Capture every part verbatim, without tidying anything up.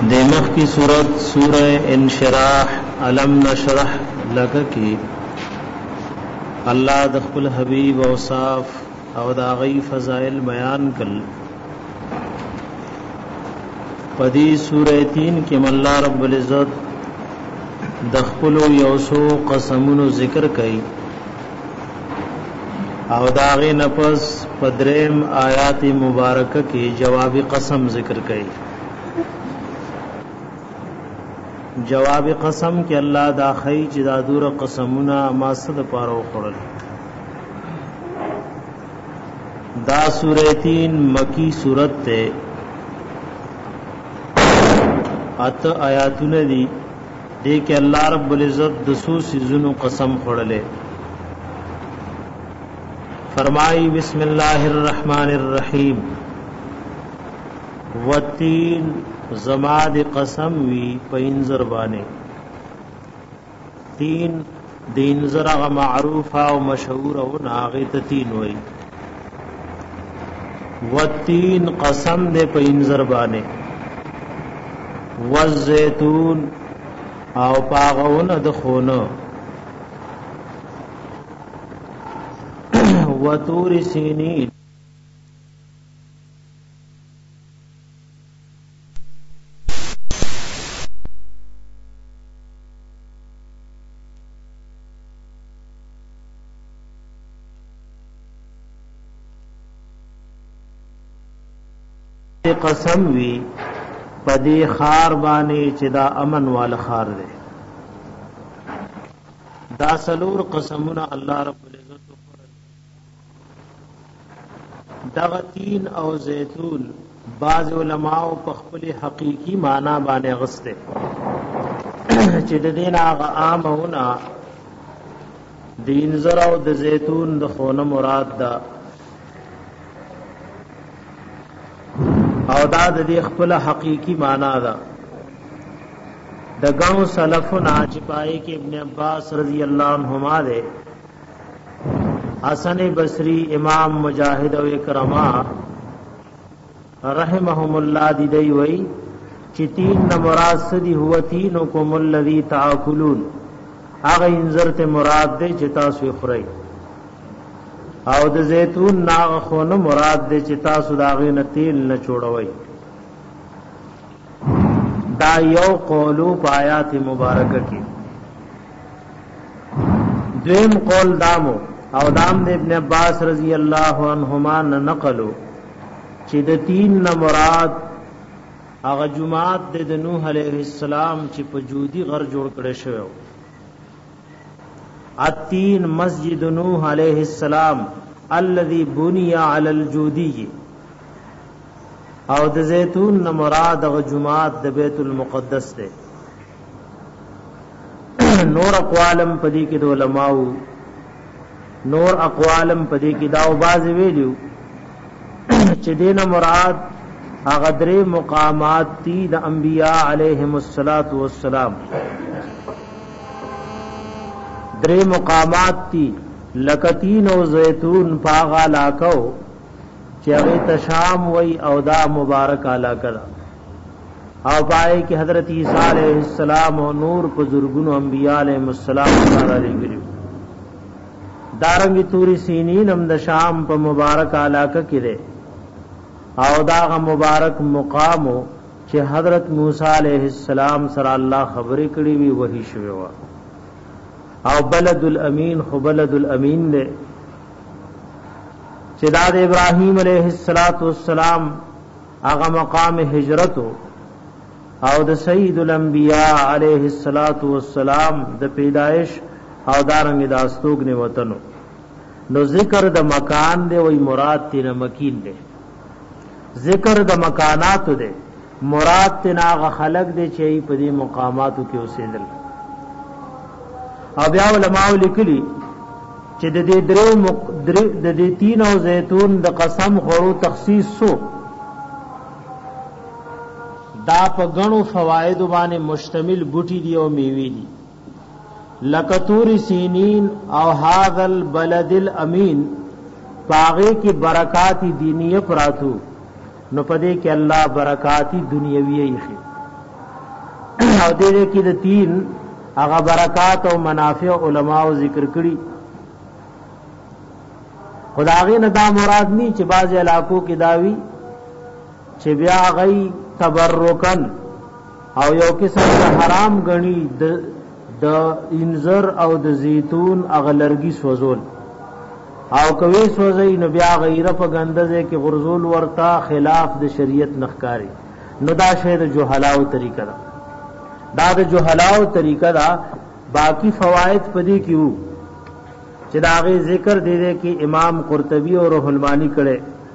دیمخ کی صورت سورہ انشراح علم نشرح لکه کی اللہ دخل حبیب اوصاف او داغی فضائل بیان کل پدی سورہ تین کی اللہ رب العزت دخل یوسو قسمون ذکر کئی او داغی نفس پدریم آیات مبارکہ کی جواب قسم ذکر کئی جواب قسم کہ اللہ دا خی جدا دور قسمنا ما صد پارو خورل دا سورہ تین مکی سورت تے ات آیاتون دی دے کہ اللہ رب العزت دسو سیزنو قسم خورلے فرمائی بسم اللہ الرحمن الرحیم والتین زماد قسم وی پینزر بانے تین دینزر اغا معروفا و مشہور و ناغیت تین وی والتین قسم دے پینزر بانے والزیتون او پاغون دخون وطور سینین قسم وی پدی خار بانی چې دا امن وال خار دے دا سلور قسمنا اللہ رب العزت دا تین او زیتون بعض علماء په خپل حقیقی معنی باندې غسته چې د دین هغه عامونه دین زرا او د زیتون د خونه مراد ده او دا د دې خپل حقیقی معنی ده د غو سلفنا چې پای کې ابن عباس رضی الله عنهما ده حسن بصری امام مجاہد او اکرما رحمهم الله دی دی وی چې تین مراد سدی هو تینکم الذی تاکلون هغه انذر ته مراد دی چې تاسو خورئ او د زیتون ناغ خونه مراد دی چې تاسو داغې نه تیل نه چوڑوي دا یو قولو پایات مبارکه کې دویم قول دامو او دام د ابن عباس رضی اللہ عنہما نقلو چې د تین نه مراد هغه جمعات د نوح علیہ السلام چې په جودی غر جوړ کړي شو اتین مسجد نوح علیہ السلام الذي بني على الجودی او د زیتون نه مراد هغه جمعات د بیت المقدس ده نور اقوالم پدې کې د علماو نور اقوالم پدې کې دا او باز ویلو چې دینه مراد هغه درې مقامات دي د انبیاء علیهم الصلاۃ والسلام درې مقامات دي لکتین او زیتون پاغا لاکو چې هغه تشام وای او دا مبارک علاقه او پای کې حضرت عیسی علیہ السلام او نور په زرګونو انبیاء علیهم السلام تعالی علیه دارنگی توری سینین هم د شام په مبارک علاقه کې ده او داغه مبارک مقامو چې حضرت موسی علیہ السلام سره الله خبرې کړې وی وحی شوی و او بلد الامین خو بلد الامین ده چې د ابراهیم علیہ السلام هغه مقام هجرت او د سید الانبیاء علیہ السلام د پیدائش او دارنګ د استوګنه وطنو نو ذکر د مکان دی وای مراد تین مکین دی ذکر د مکانات دی مراد تین هغه خلق دی چې په دې مقاماتو کې اوسېدل او بیا علماء لیکلي چې د دې درو د دې تین او زیتون د قسم خورو تخصیص سو دا په غنو فواید باندې مشتمل بوټي دی او میوه دی لکتور سینین او هذا البلد الامین پاغه کی برکات دینیه پراتو نو پدې کې الله برکات دنیوی یې او دې کې د تین هغه برکات او منافع علماء ذکر کړي. خدای نه دا مراد ني چې بعض علاقو کې داوي چې بیا غي تبرکن او یو قسم حرام غني د د انذر او د زیتون اغلرګي سوزول او کوي سوزي نو بیا غیره په غندزه کې غرزول ورتا خلاف د شریعت نخکاری نو دا شه د جوهلاو طریقه دا دا د جوهلاو طریقه دا. باقی فواید پدې کیو چې دا غي ذکر دې دې کې امام قرطبی او روح المانی کړي.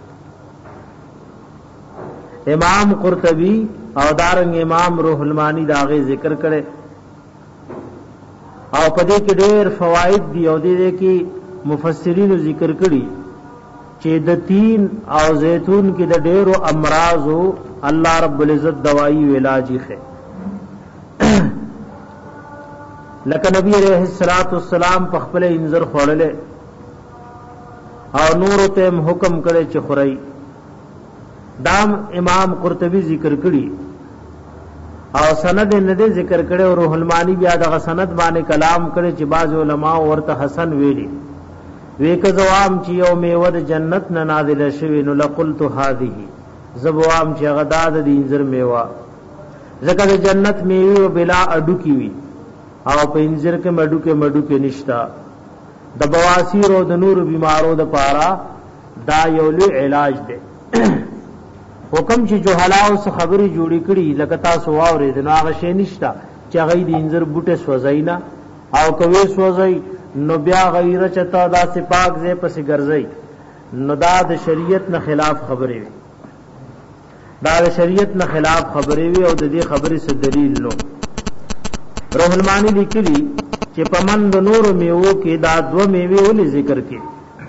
امام قرطبی او دارنګ امام روح المانی دا غي ذکر کړي او پدې کې ډېر فواید دی او دې کې مفسرین ذکر کړي چې د تین او زیتون کې د ډېرو امراضو الله رب العزت دوايي او علاج یې لکه نبی علیہ الصلوۃ والسلام په خپل انذر خوړلې او نور ته حکم کړي چې خوري. دام امام قرطبی ذکر کړي او سند نه دې ذکر کړي او روح المانی بیا د سند باندې کلام کړي چې بعض علما ورته حسن ویلي وی که زوام چې یو میوه د جنت نه نازل شوی نو لقلت هذه زبوام چې غداد د انذر میوه زکه د جنت میوه بلا اډو کی وی او په انذر کې مډو کې مډو کې نشتا د بواسیر او د نور بیمارو د پارا دا یو لوی علاج دی. حکم چې جوهلا او خبري جوړی کړي لکه تاسو واورې د ناغه شي نشتا چې غي د انذر بوټه سوځینا او کوي سوځي نو بیا غیره چتا دا سپاک زې پسې ګرځي نو دا د شریعت نه خلاف خبرې وي دا د شریعت نه خلاف خبرې وي او د دې خبرې څه دلیل نو. روح المانی لیکلی چې پمن د نور میوه کې دا دو میوه ولې ذکر کې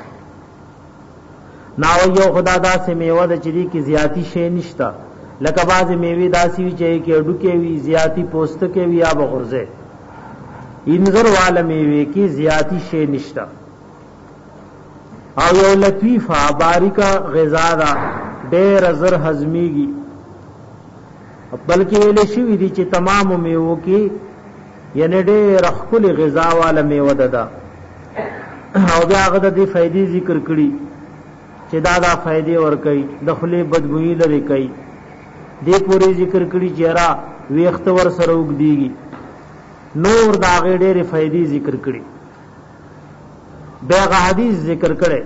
ناو یو خدا دا سه میوه د چری کې زیاتی شی نشتا لکه باز میوه داسي وی چې کې اډو کې وی زیاتی پوست کې وی یا بغرزه انذر والا میوه کې زیاتی شی نشتا او یو لطیفه باریکا غذا دا ډېر زر هضميږي بلکې ویل شي دي چې تمام میوه کې یعنی ډېر خپل غذا والا میوه ده او بیا هغه د دې فائدې ذکر کړي چې دا دا فائدې ور کوي د خپل بدګوئی لري کوي دې پوری ذکر کړي چې را ویخت ور سره وګديږي نور دا غېډېره فائدې ذکر کړي. بیغه حدیث ذکر کړي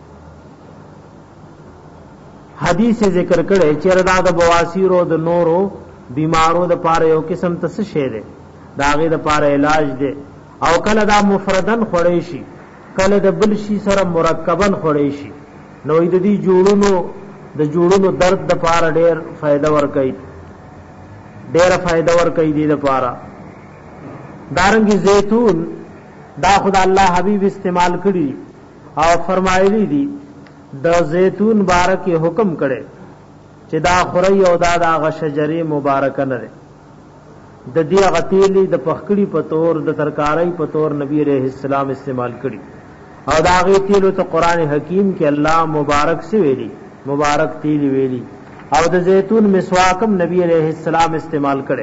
حدیث ذکر کړي چې دا د بواسیر او د نورو بیمارو د پاره یو قسم تس شه ده دا غې د پاره علاج ده او کله دا مفردن خړې شي کله د بل شي سره مرکبن خړې شي نو د دې جوړونو د جوړونو درد د پاره ډېر فائدہ ور کوي ډېر فائدہ ور کوي دې د پاره. دارنګ زیتون دا خدای الله حبیب استعمال کړي او فرمایلی دي د زیتون بارکه حکم کړي چې دا خوري او دا د شجرې مبارکه نه ده د دې غتیلی د پخکړی په تور د ترکارۍ په تور نبی عليه السلام استعمال کړي او دا غي تیلو ته قران حکیم کې الله مبارک سی ویلي مبارک تیل ویلي او د زیتون مسواکم نبی عليه السلام استعمال کړي.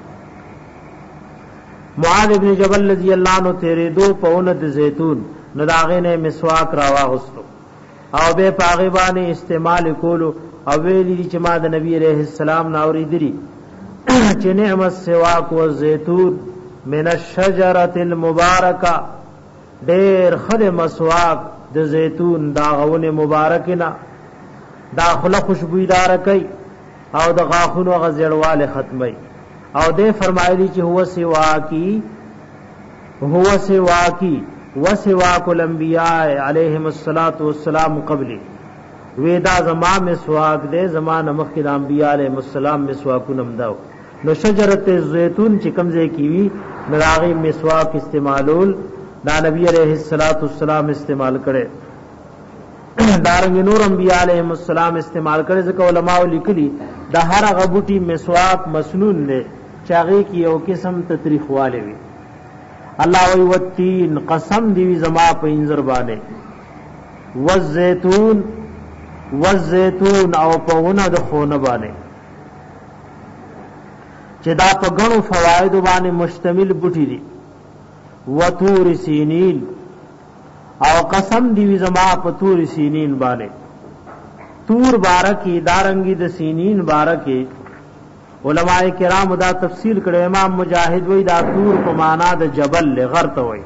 معاذ ابن جبل رضی اللہ عنہ تیرے دو پوند زیتون نداغے نے مسواک راوا غستو او بے پاغبانی استعمال کولو او ویلی دی چما د نبی علیہ السلام ناوری دری چ نعمت سواک و زیتون من الشجرۃ المبارکہ دیر خد مسواک د زیتون داغونه مبارکنا داخله خوشبویدار کئ او د غاخونو غزړواله ختمي او دے فرمایلی چې هو سوا کی هو سوا کی وسواک الانبیاء علیہم الصلوۃ والسلام قبلی ودا زما مسواک دے زمان مخکې د انبیاء علیہم السلام مسواکونم داو نو شجرت زیتون چې کمزې کیوی مراغی مسواک استعمالول دا نبی علیہ الصلوۃ والسلام استعمال کړي دارنګ نور انبیاء علیہم السلام استعمال کړي ځکه علماء لیکلي د هر غبوټي مسواک مسنون نه چاغي کی یو قسم تطریق والے وی الله وی وتین قسم دی زما په انذر باندې والزيتون والزيتون او په ونه د خونه باندې چې دا په غنو فواید باندې مشتمل بوټي دي. وتور سینین او قسم دی زما په تور سینین باندې. تور بارکی دارنګي د سینین بارکی علماء کرام دا تفسیر کړي. امام مجاهد وی دا تور په معنا د جبل لغر ته وی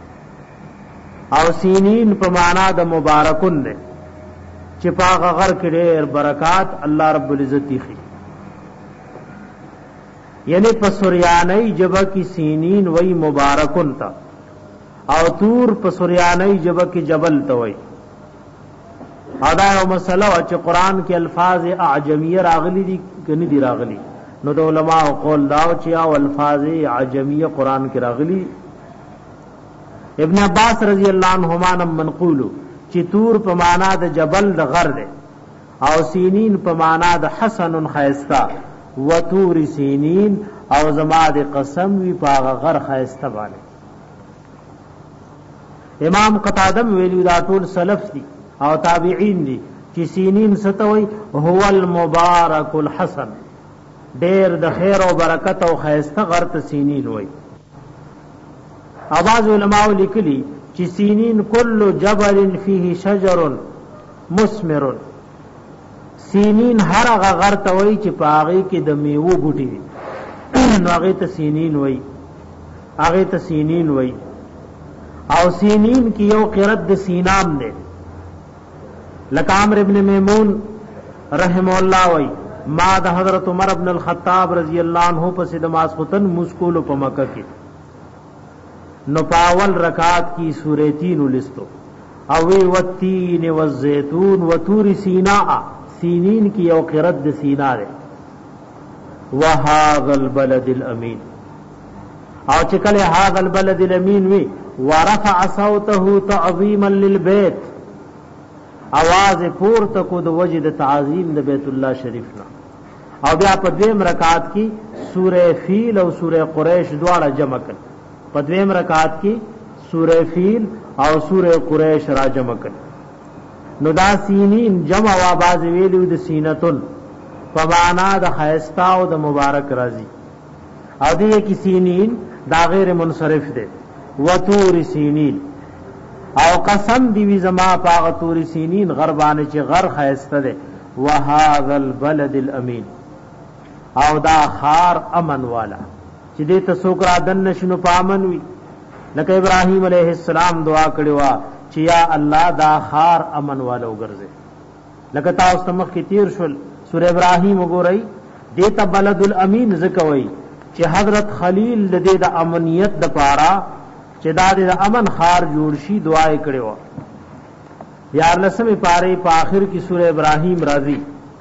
او سینین په معنا د مبارکون ده چې پاغه غر کې ډېر برکات الله رب العزت تخي. یعنی په سوریانی جبه کې سینین وی مبارکون تا او تور په سوریانی جبه کې جبل ته وی. ادا یو مسله چې قران کې الفاظ اعجمیه راغلي دي کني دي راغلي نو د علماء قول داو چې او الفاظ اعجمیه قران کې راغلي. ابن عباس رضی الله عنهما منقول چې تور په معنا د جبل د غر ده او سینین په معنا د حسن خیستا و تور سینین او زما د قسم وی پاغه غر خیستا باندې. امام قتاده ویلو دا ټول سلف دي او تابعین دي چې سینین ستوي هو المبارک الحسن ډیر د خیر او برکت او خیسته غرت سینین وای. اواز علماء لیکلی چې سینین کل جبل فيه شجر مثمر. سینین هر هغه غرت وای چې پاغي کې د میوه بوټي دي نو هغه ته سینین وای. هغه ته سینین وای او سینین کې یو قرت د سینام ده. لکه عمر ابن میمون رحم الله وی ما د حضرت عمر ابن الخطاب رضی الله عنه په سید ماسختن مسکول په مکه کې نو پاول رکعات کی سورې تین ولستو او وی والتین والزیتون وتور سیناء. سینین کی یو قرت د سینا ده. وهذا البلد الامین او چې کله هذا البلد الامین وی ورفع صوته تعظیما للبیت आवाज پورته کو د وجد تعظیم د بیت الله شریف نه. او بیا په دویم رکعات کې سوره فیل او سوره قریش دواړه جمع کړ. په دویم رکعات کې سوره فیل او سوره قریش را جمع کړ. نو دا سینین جمع وا باز ویلو د سینتن په معنا د خیستا او د مبارک راضی. او دې کې سینین دا غیر منصرف ده. وتور سینین او قسم دی وی زما پاغ تور سینین غربانه چې غر خیسته ده. وهذا البلد الامین او دا خار امن والا چې دې ته څوک را دن نشنو پامن وی. لکه ابراهیم علیه السلام دعا کړی وا چې یا الله دا خار امن والا وګرځي. لکه تاسو ته مخ کې تیر شول سورہ ابراهیم وګورئ دې ته بلد الامین ذکوي چې حضرت خلیل د دې د امنیت د پاره چې دا د امن خار جوړ شي دعای کړي و. یار لسمه پاره په آخر کې سورہ ابراهیم راځي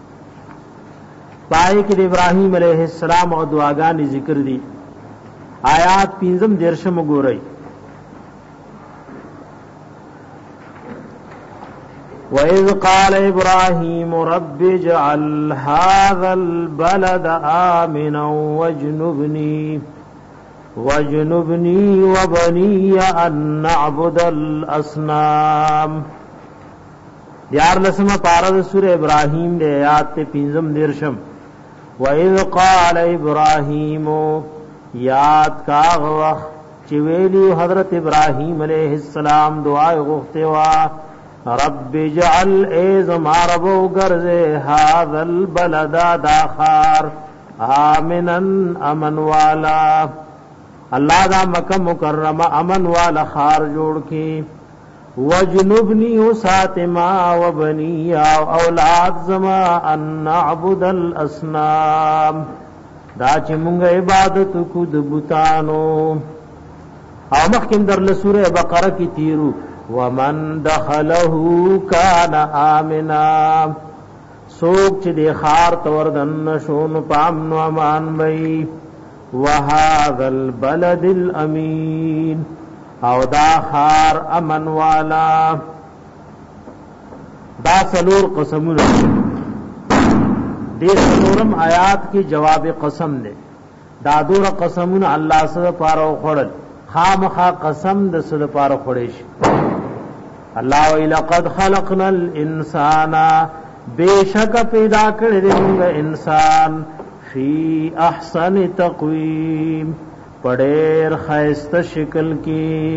پای کې د ابراهیم علیه السلام او دعاګانې ذکر دي. آیات پنځم درشم ګورئ. وَإِذْ قَالَ إِبْرَاهِيمُ رَبِّ اجْعَلْ هَذَا الْبَلَدَ آمِنًا وَاجْنُبْنِي وَاجْنُبْنِي وَبَنِيَّ أَن نَّعْبُدَ الْأَصْنَامَ. دیار لسمه پارا سورہ ابراہیم دے آیات تے پنځم دیرشم. وَإِذْ قَالَ إِبْرَاهِيمُ یاد کا وقت چې ویلی حضرت ابراہیم علیہ السلام دعا غوښته وا رب اجعل ای زما ربو ګرځه هذا البلد داخار آمنا امن والا. اللہ دا مکہ مکرمہ امن والا خار جوڑ کی. وجنبنی ساتما وبنی اولاد زما ان نعبد الاصنام دا چې مونږ عبادت کو د بوتانو. او مخکې در له سورہ بقره کې تیرو ومن دخله کان آمنا سوک چې د خار تور دن شون پام نو امان وي. وهذا البلد الامین او دا خار امن والا. دا سلور قسمونه دې سلورم آیات کی جواب قسم دے. دا دور قسمونه الله سره پاره خړل خامخا قسم د سره پاره خړې شي. الله ولقد خلقنا الانسان بیشک پیدا کړی دی موږ انسان فی احسن تقویم پڑیر خیست شکل کی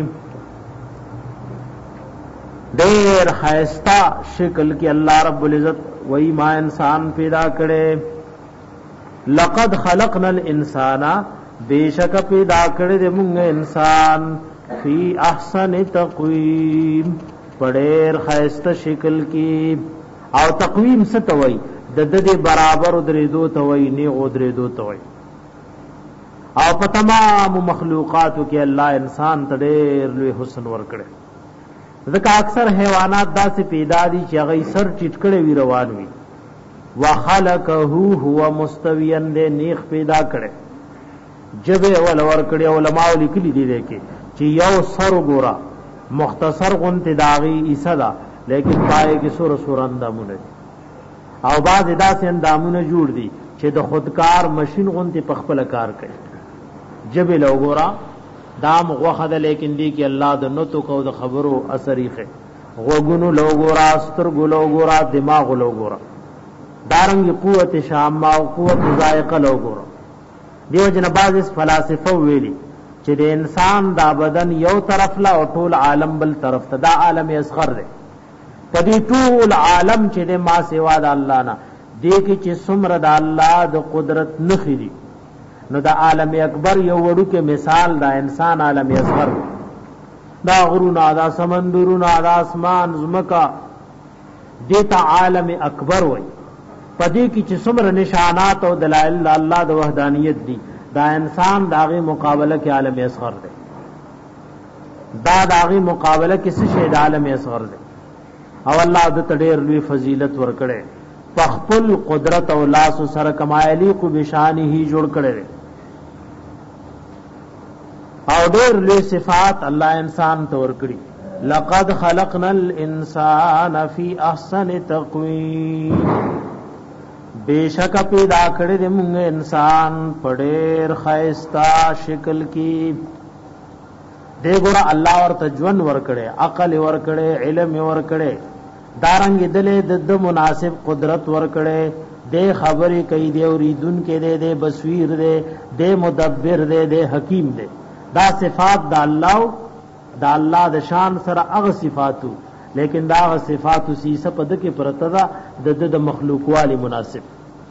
دیر خیستا شکل کی اللہ رب العزت وہی ما انسان پیدا کرے لقد خلقنا الانسان بے شک پیدا کرے دے منگ انسان فی احسن تقویم پڑیر خیست شکل کی او تقویم ستوئی د د برابر درې دو توي نه او درې دو توي او په تمام مخلوقاتو کې الله انسان ته ډېر لوی حسن ورکړي ځکه اکثر حیوانات داسې پیدا دي چې هغه سر ټیټکړي وی روان وي وخلقه هو مستويا دې نیخ پیدا کړي جبه ول ورکړي علماء لیکلي دي کې چې یو سر ګورا مختصر غنت داغي ایسدا لیکن پای کې سور سور اندامونه او بعض داسې اندامونه جوړ دي چې د خودکار ماشين غونته په خپل کار کوي جبل وګورا دام غوخه ده لیکن دی کې الله د نوتو کو د خبرو اثرېخه غوګونو لوګورا سترګو لوګورا دماغ لوګورا دارنګ قوت شام او قوت ذائقه لوګورا دیو جن بعض فلاسفه ویلي چې د انسان دا بدن یو طرف لا او ټول عالم بل طرف ته دا عالم اصغر دی پدې ټول عالم چې د ما سوا د الله نه دی کې چې څومره د الله د قدرت نخري نو د عالم اکبر یو وړو کې مثال دا انسان عالم اصغر دا غرونه دا سمندرونه دا اسمان زمکا دیتا عالم اکبر وای پدې کې چې څومره نشانات او دلایل د الله د وحدانیت دي دا انسان داغه مقابله کې عالم اصغر دی دا داغه مقابله کې څه شی د عالم اصغر دی او الله د تډیر لوی فضیلت ورکړي پخپل قدرت او لاس سره کمایلی کو بشانه جوړ کړي او ډیر لوی صفات الله انسان ته ورکړي لقد خلقنا الانسان فی احسن تقویم بیشک پیدا کړی د موږ انسان په ډیر خیستا شکل کې دغه الله ورته ژوند ورکړي عقل ورکړي علم ورکړي دارنګ دلې د مناسب قدرت ورکړي د خبرې کوي دی اوریدون کې دی د بصیر دی د مدبر دی د حکیم دی دا صفات د الله د الله د شان سره هغه صفاتو لیکن دا هغه صفاتو سیسه په دغه پرته د د مخلوق والی مناسب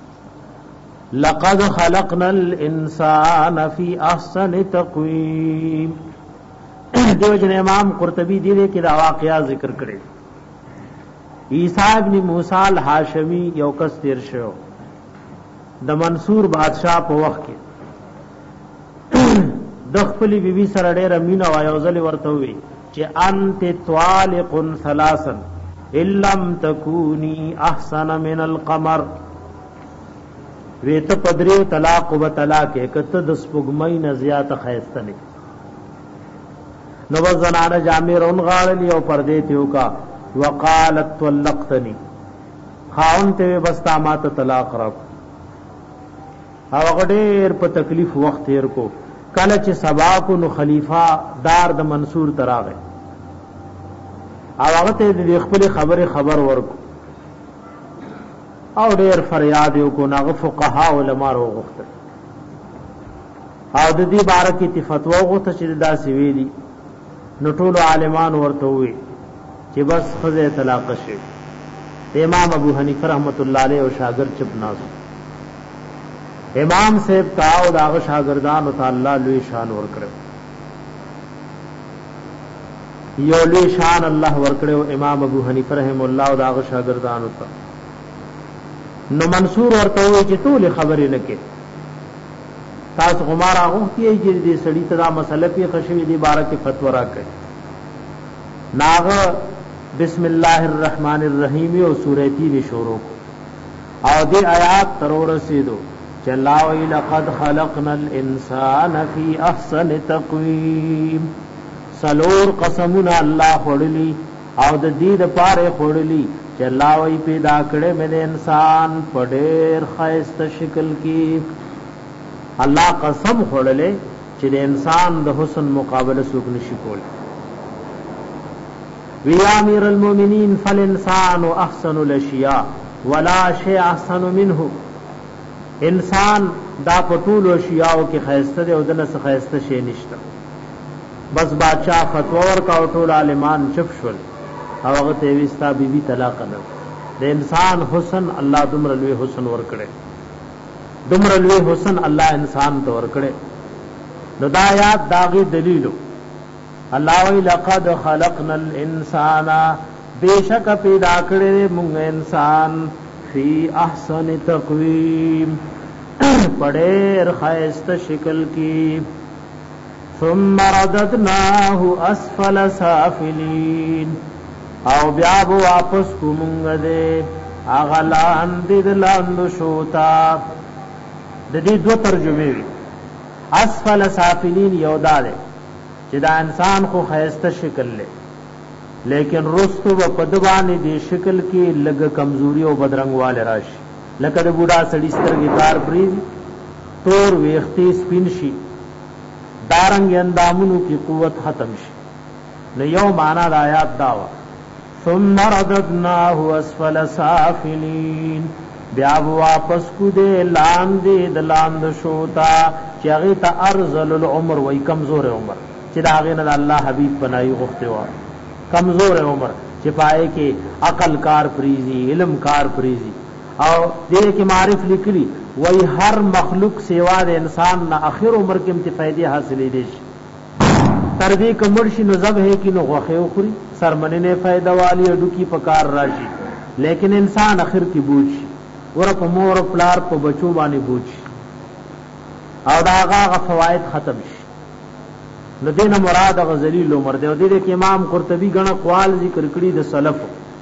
لقد خلقنا الانسان فی احسن تقویم دیو جن امام قرطبی دی کې دا واقعیا ذکر کړي عیسی ابن موسی الهاشمی یو کس تیر شو د منصور بادشاہ په وخت کې د خپل بیبي سره ډېر امینه وایوزل ورته وی چې انت طالق ثلاثا ان لم تكوني احسن من القمر ویته پدریو طلاق و طلاق کته د سپوږمۍ نه زیات خیسته نه نو زنانه جامرون غاړلی او پردې تیو کا وقالت طلقتني خاون ته بستا ماته طلاق را او غډیر په تکلیف وخت تیر کو کله چې سبا کو نو خلیفہ دار د منصور تراغه او هغه ته د خپل خبره خبر ورکو او ډیر فریاد یو کو ناغه فقها علما وغوښتل او د دې باره کې فتوا وغوښته چې دا سی ویلي نو ټول عالمان ورته وي چې بس خزه طلاق شي امام ابو حنیفه رحمت الله علیه او شاګرد چپ ناز امام صاحب تا او داغه شاګردان او تعالی لوی شان ور کړو یو لوی شان الله ور کړو امام ابو حنیفه رحم الله او داغه شاګردان او نو منصور ورته وی چې ټول خبرې نکې تاسو غمار هغه کې چې دې سړی ته دا مسله په خشوي دي بارکه فتوا راکړي ناغه بسم الله الرحمن الرحیم او سورۃ تین شروع او دې آیات تر ورسېدو چلاوی لقد خلقنا الانسان فی احسن تقویم سلور قسمنا الله خړلی او د دې د پاره خړلی چلاوی پیدا کړي مې انسان په ډېر خیسته شکل کې الله قسم خړلې چې د انسان د حسن مقابله څوک نشي کولی وی امیر المؤمنین فالانسان احسن الاشیاء ولا شیء احسن منه انسان دا پټول او شیاو کې خیسته دی او دنه څه خیسته شي نشته بس بادشاہ فتوا ورکا او ټول عالمان چپ شول او هغه ته وستا بیبي طلاق نه د انسان حسن الله دمر لوی حسن ور کړي دمر لوی حسن الله انسان ته ور کړي نو دا آیات داغي دلیلو الله وی لقد خلقنا الانسان بیشک پیدا کړی موږ انسان فی احسن تقویم پڑھیر خیست شکل کی ثم رددناه اسفل سافلین او بیا بو واپس کو مونږ دے اغلان دید لاندو شوتا د دې دو ترجمه وی اسفل سافلین یو دا دے چې دا انسان خو خیست شکل لے لیکن رستو و پدوانی دی شکل کی لگ کمزوری او بدرنگ والے راشی لکه د بوډا سړی سترګې کار پریزي تور ویختی سپین شي دارنګ اندامونو کی قوت ختم شي نو یو معنا د آیات داوا ثم رددناه اسفل سافلین بیا واپس کو دے لاندې د لاند شوتا چې هغه ته ارذل العمر وای کمزور عمر چې دا هغه نه الله حبیب بنای غوښته و کمزور عمر چې پائے کې عقل کار پریزي علم کار پریزي او دې کې معرف لیکلي وای هر مخلوق سیوا د انسان نه اخر عمر کې امتفادي حاصلې دي تر دې کومر شي نو ذبح کې نو غوخه خوري سرمنه نه فائدہ والی اډو کی پکار راشي لیکن انسان اخر کې بوج ور په مور پلار په بچو باندې بوج او دا هغه فواید ختم شي نو دینه مراد غزلیل عمر دی او دې کې امام قرطبی غن اقوال ذکر کړی د سلف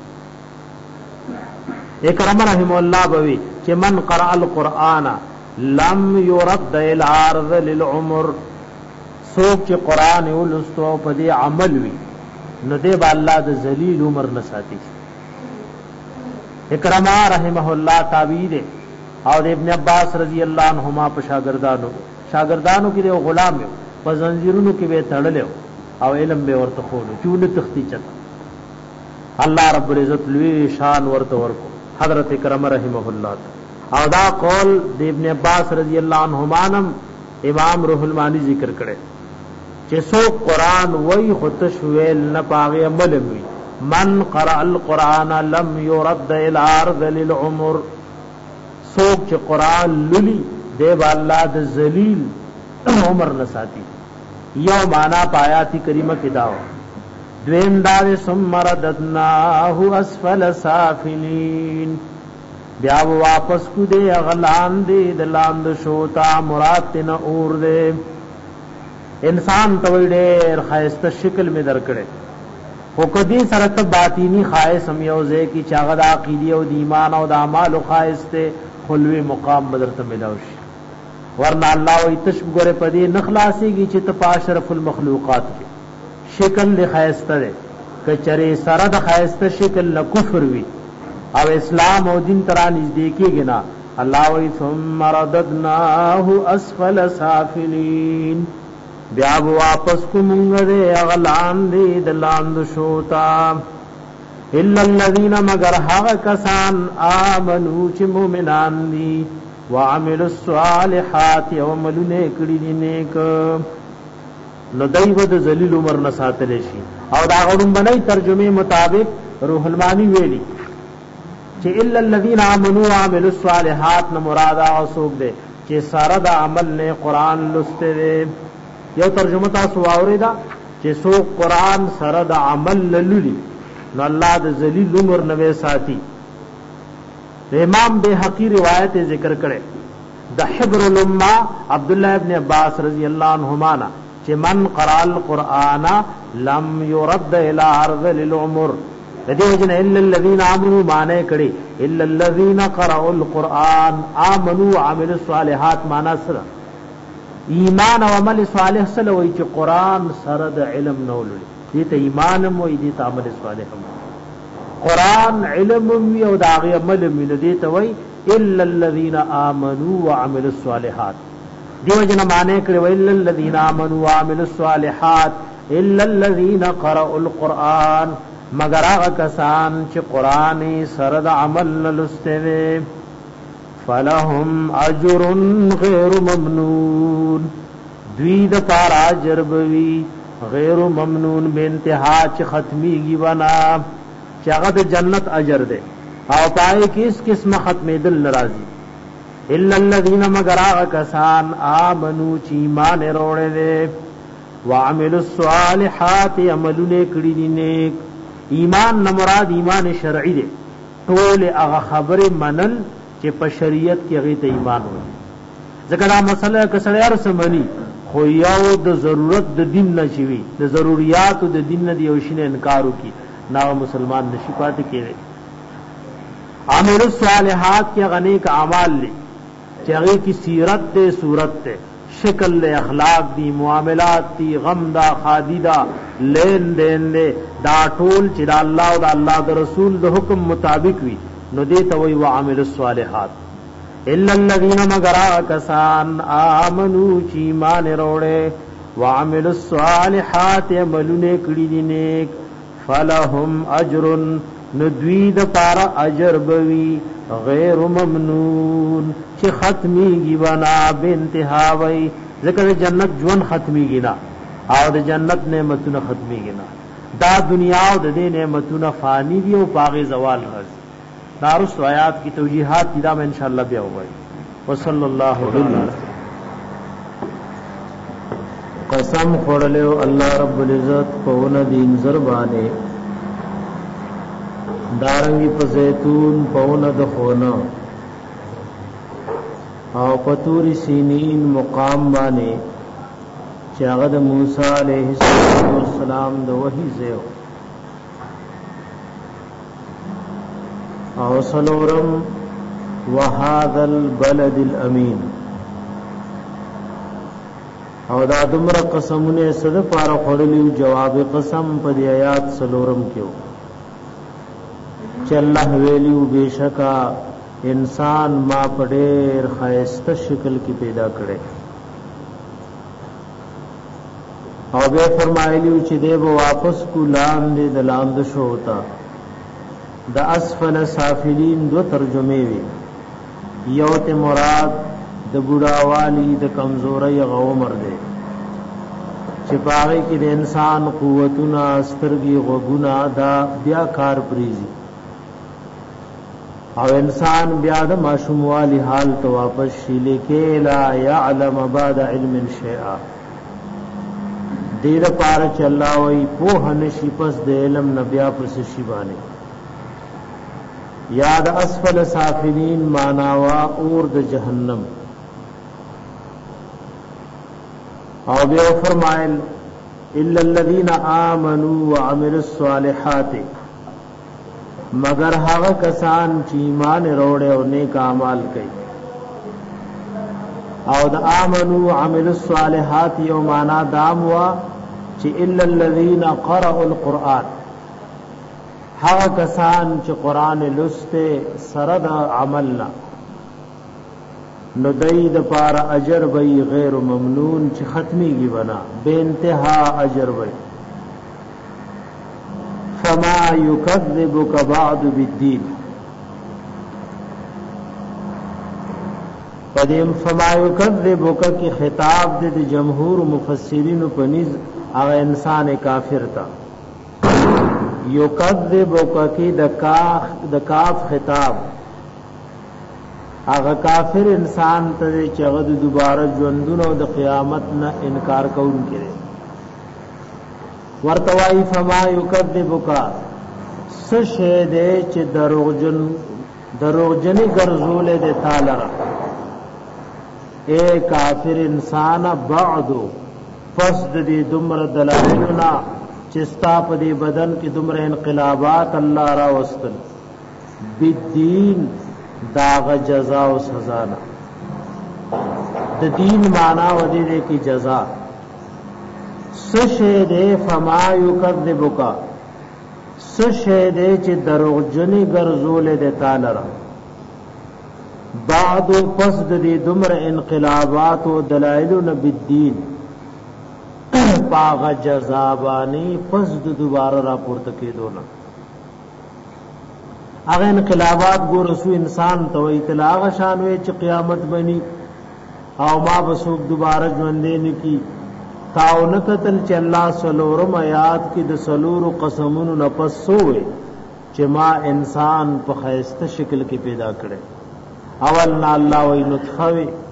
اکرم رحم الله بوي چې من قرأ القرآن لم يرد الى عرض للعمر سوک چې قرآن ولستو په دې عمل وي نو دې با الله د ذلیل عمر نساتی اکرم رحمه الله تابعی دی او د ابن عباس رضی الله عنهما په شاګردانو شاګردانو کې یو غلام دی په زنجیرونو کې به تړلو او علم به ورته خولو چونه تختی چتا الله رب العزت لوی شان ورته ورکو حضرت کرم رحمه الله او دا قول د ابن عباس رضی الله عنهما نم امام روح المانی ذکر کړي چې سو قران وای خودش ویل نه پاغه عمل وی من قرأ القرآن لم يرد الى عرض للعمر سو چې قران للی دی الله د ذلیل عمر نساتی یو معنا پایاتی کریمه کې داو دویم داوی ثم رددناه اسفل سافلین بیا واپس کو دے اغلان دے دلاند شوتا مراد تینا اور دے انسان توی دیر خیست شکل میں درکڑے خو کدی سرت باطینی خواہش سمیوزے کی چاغد عقیدی او دیمان او دعمال و خواہستے خلوی مقام بدرت ملاوشی ورنہ اللہ وی تشب گورے پدی نخلاسی گی چی تپا شرف المخلوقات کی شکل لی خیسته دے کچری سرد خیسته شکل لکفر وی او اسلام او دین ترا نزدیکی گنا اللہ وی ثم رددناه اسفل سافلین بیا واپس کو منگ دے اغلان دے دلاند شوتا الا الذین مگر حق کسان آمنو چی مومنان دی وعملوا الصالحات وعملوا نیکڑی دی نیک نو دایو د ذلیل عمر نساتل شي او دا غړم بنای ترجمه مطابق روح المانی ویلی چې الا الذين امنوا وعملوا الصالحات نو مراد او سوق دے چې ساره د عمل نه قران لسته دے یو ترجمه تاسو اوریدا چې سو قران سره د عمل للی نو الله د ذلیل عمر نوې ساتي امام بیهقی روایت ذکر کړي د حبر الامه عبد الله ابن عباس رضی الله عنهما چې من قرأ القرآن لم يرد الى عرض للعمر دې وجنه الا الذين امنوا معنی کړي الا الذين قرأوا القرآن امنوا وعملوا الصالحات معنی سره ایمان او عمل صالح سره وایي چې قرآن سره د علم نو لري دې ته ایمان مو دې ته عمل صالح مو قرآن علم مو او دا عمل مو دې ته وایي الا الذين امنوا وعملوا الصالحات دیو جن معنی کړي ویل الذين امنوا وعملوا الصالحات الا الذين قرأوا القرآن مگر هغه کسان چې قرآن سره د عمل لسته فلهم اجر غیر ممنون دوی د پار اجر بوي غیر ممنون بے انتہا چ ختمی گی بنا چغد جنت اجر دے او پائے کس قسم ختم دل ناراضی الا الذين مگر کسان آمنو چ ایمان روڑے دے وعملوا الصالحات عملونه کړي دي نیک ایمان نه مراد ایمان شرعي دي ټول هغه خبره منل چې په شریعت کې هغه ته ایمان وایي ځکه دا مسله کسړی ار سمني خو یو د ضرورت د دین نشوي د ضرورت د دین نه دی او شینه انکار وکي نا مسلمان نشي پاتې کېږي عمل الصالحات کې غنی کا اعمال لې چې هغه کی سیرت دے صورت دے شکل لے اخلاق دی معاملات دی غم دا خادی دا لین دین دے دا ټول چې دا الله او دا الله د رسول د حکم مطابق وي نو دې ته وی وعمل الصالحات الا الذين مگر کسان آمنو چی ایمان روڑے وعمل الصالحات عملونه کړي دي نیک فلهم اجر ندوید پارا اجر بوي غیر ممنون چې ختمي گی بنا به انتها وي ذکر جنت جون ختمي گینا او د جنت نعمتونه ختمي گینا دا دنیا او د دې نعمتونه فانی دي او پاغه زوال راځي دارس آیات کی توجیحات کی دا میں انشاءاللہ بیا ہوگا وصلی اللہ علیہ قسم خوڑلیو اللہ رب العزت پون دین زربانے دارنگی پا زیتون پون دخونا او پتوری سینین مقام بانے چاگد موسیٰ علیہ السلام دو وحی زیو او سلورم وهذا البلد الامین او دا دمر قسمونه صد پار خړلیو جواب قسم په دی آیات سلورم کېو چې الله ویلیو بشکا انسان ما پډېر خیسته شکل کې پیدا کړي او به فرمایلیو چې دیو واپس کو لاندې د لاند شو ہوتا د اسفل سافلین دو ترجمه وی یو ته مراد د بوډاوالی د کمزوري غومر دی چې پاره کې د انسان قوتونه سترګي غوګونه دا بیا کار پریزي او انسان بیا د ماشوموالی حال ته واپس شي لیکه لا يعلم بعد علم شيئا دیر پار چې الله وی په نشي پس د علم نبیا پس شي باندې یاد اسفل سافلین ماناوا اور د جہنم او بیا فرمائل الا الذين آمنوا وعملوا الصالحات مگر هغه کسان چې ایمان وروړي او نیک اعمال کوي او د آمنوا وعملوا الصالحات یو معنا دام وا چې الا الذين قرأوا القرآن هغه کسان چې قران لسته سره د عملنا نو دید پار اجر وی غیر ممنون چې ختمی گی بنا بے انتہا اجر وی فما یکذبک بعد بالدین پدیم فما یکذبک کی خطاب د جمهور مفسرین په نس هغه انسان کافر تا یکذب کی د کاف د کاف خطاب هغه کافر انسان ته چې هغه دوباره ژوندونه او د قیامت نه انکار کوونکی ورتوای فما یکذب کا سشه دې چې دروغجن دروغجنی ګرځول دې تعالی اے کافر انسان بعدو پس دې دمر دلایلنا چستا په دې بدن کې دومره انقلابات الله را وستل بالدین داغ جزاء او سزا نه د دین معنا و دې کې جزاء سشه دې فما یکذبک سشه دې چې دروغجنی ګرځول دې تعالی را بعد پس دې دومره انقلابات او دلایل نه بالدین پاغ جزابانی پس د دوباره را پورته کېدو نه هغه انقلابات ګور سو انسان ته اطلاع شان وي چې قیامت بني او ما بسوک دوباره ژوندې نکی تاونتتل چې الله سلورم آیات کې د سلور قسمونو نفس سوې چې ما انسان په خیسته شکل کې پیدا کړي اول نا الله وی نطفه